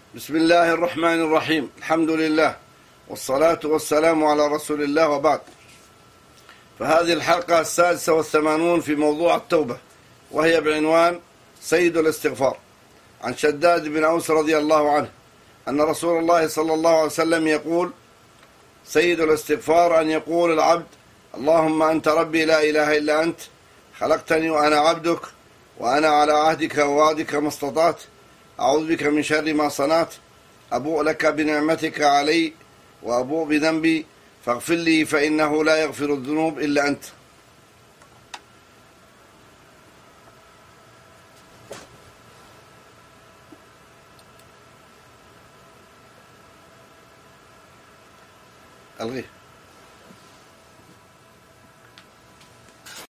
بسم الله الرحمن الرحيم. الحمد لله والصلاة والسلام على رسول الله، وبعد. فهذه الحلقة 86 في موضوع التوبة، وهي بعنوان سيد الاستغفار. عن شداد بن أوس رضي الله عنه أن رسول الله صلى الله عليه وسلم يقول: سيد الاستغفار أن يقول العبد: اللهم أنت ربي لا إله إلا أنت، خلقتني وأنا عبدك، وأنا على عهدك ووعدك ما استطعت، أعوذ بك من شر ما صنعت، أبوء لك بنعمتك علي وأبوء بذنبي فاغفر لي فإنه لا يغفر الذنوب إلا أنت. ألغيه.